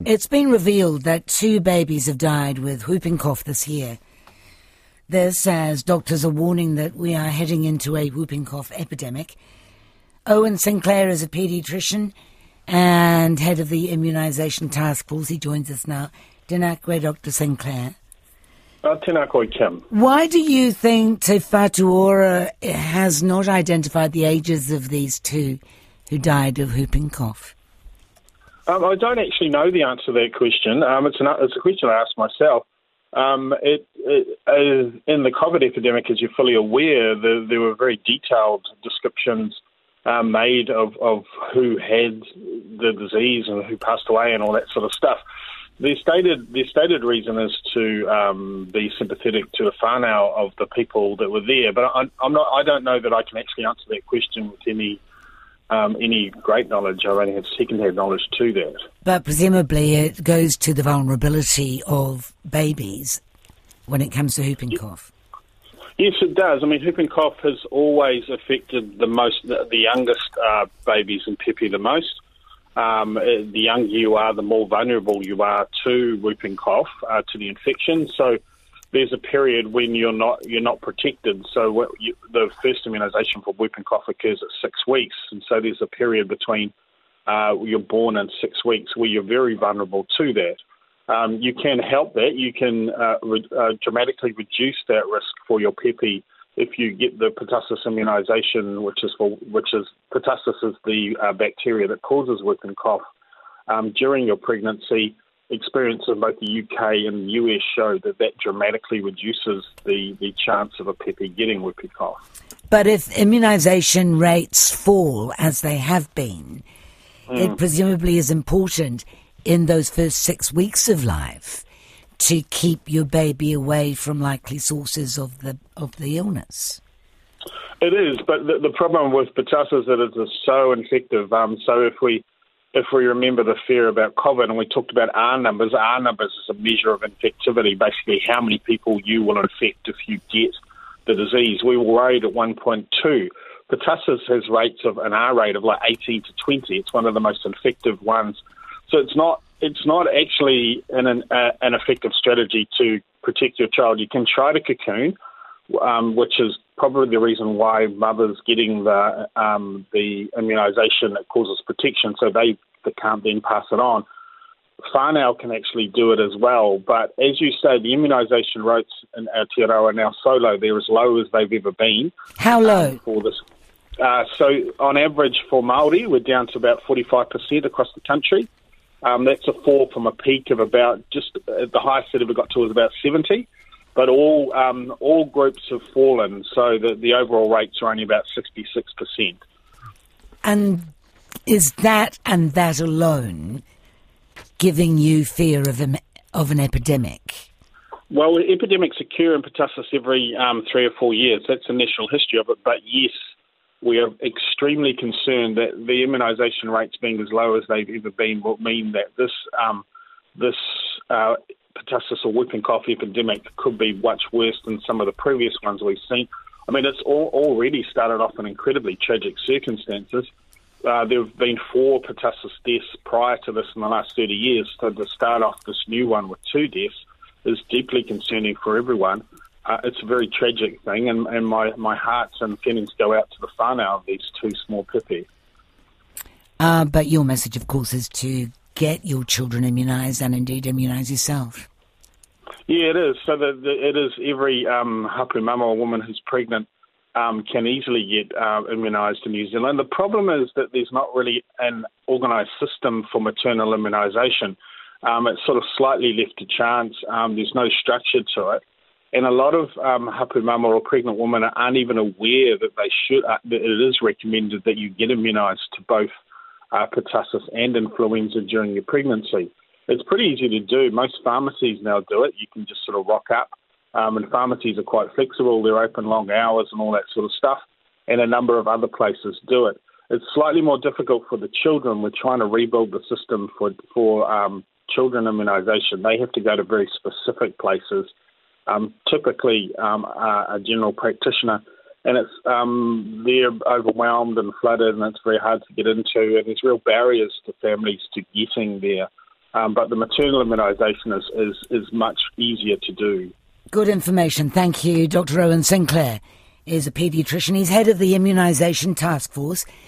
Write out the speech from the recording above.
It's been revealed that 2 babies have died with whooping cough this year. This as doctors are warning that we are heading into a whooping cough epidemic. Owen Sinclair is a paediatrician and head of the immunisation task force. He joins us now. Tēnā koe, Dr. Sinclair. Tēnā koe, Kim. Why do you think Te Whatu Ora has not identified the ages of these 2 who died of whooping cough? I don't actually know the answer to that question. It's a question I asked myself. In the COVID epidemic, as you're fully aware, there were very detailed descriptions made of who had the disease and who passed away and all that sort of stuff. Their stated reason is to be sympathetic to the whānau of the people that were there, but I don't know that I can actually answer that question with any great knowledge. I only have second-hand knowledge to that. But presumably it goes to the vulnerability of babies when it comes to whooping cough. Yes, it does. I mean, whooping cough has always affected the youngest babies in Pepe the most. The younger you are, the more vulnerable you are to whooping cough, to the infection. So there's a period when you're not protected. So the first immunisation for whooping cough occurs at 6 weeks, and so there's a period between you're born and 6 weeks where you're very vulnerable to that. You can help that. You can dramatically reduce that risk for your Pepe if you get the pertussis immunisation, which is pertussis is the bacteria that causes whooping cough during your pregnancy. Experience in both the UK and the US show that dramatically reduces the chance of a Pepe getting whooping cough. But if immunisation rates fall, as they have been, it presumably is important in those first 6 weeks of life to keep your baby away from likely sources of the illness. It is, but the problem with pertussis is that it is so infective. So if we remember the fear about COVID, and we talked about R numbers is a measure of infectivity, basically how many people you will infect if you get the disease. We were worried at 1.2. Pertussis has rates of an R rate of like 18 to 20. It's one of the most infective ones. So it's not actually an effective strategy to protect your child. You can try to cocoon, which is probably the reason why mothers getting the immunisation that causes protection, so they can't then pass it on. Whānau can actually do it as well, but as you say, the immunisation rates in Aotearoa are now so low, they're as low as they've ever been. How low? For this. So on average for Māori, we're down to about 45% across the country. That's a fall from a peak of about the highest that ever got to was about 70. But all groups have fallen, so the overall rates are only about 66%. And is that and that alone giving you fear of an epidemic? Well, epidemics occur in pertussis every 3 or 4 years. That's the national history of it. But yes, we are extremely concerned that the immunisation rates being as low as they've ever been will mean that this pertussis or whooping cough epidemic could be much worse than some of the previous ones we've seen. I mean, it's already started off in incredibly tragic circumstances. There have been 4 pertussis deaths prior to this in the last 30 years. So to start off this new one with 2 deaths is deeply concerning for everyone. It's a very tragic thing, and my heart and feelings go out to the whānau of these 2 small Pepe. But your message, of course, is to get your children immunised and indeed immunise yourself. Yeah, it is. So it is every hapu mama or woman who's pregnant can easily get immunised in New Zealand. The problem is that there's not really an organised system for maternal immunisation. It's sort of slightly left to chance. There's no structure to it. And a lot of hapu mama or pregnant women aren't even aware that that it is recommended that you get immunised to both pertussis and influenza during your pregnancy. It's pretty easy to do. Most pharmacies now do it. You can just sort of rock up. And pharmacies are quite flexible. They're open long hours and all that sort of stuff. And a number of other places do it. It's slightly more difficult for the children. We're trying to rebuild the system for children immunisation. They have to go to very specific places, typically a general practitioner. And it's they're overwhelmed and flooded, and it's very hard to get into. And there's real barriers to families to getting their but the maternal immunisation is much easier to do. Good information. Thank you. Dr. Owen Sinclair is a paediatrician. He's head of the Immunisation Task Force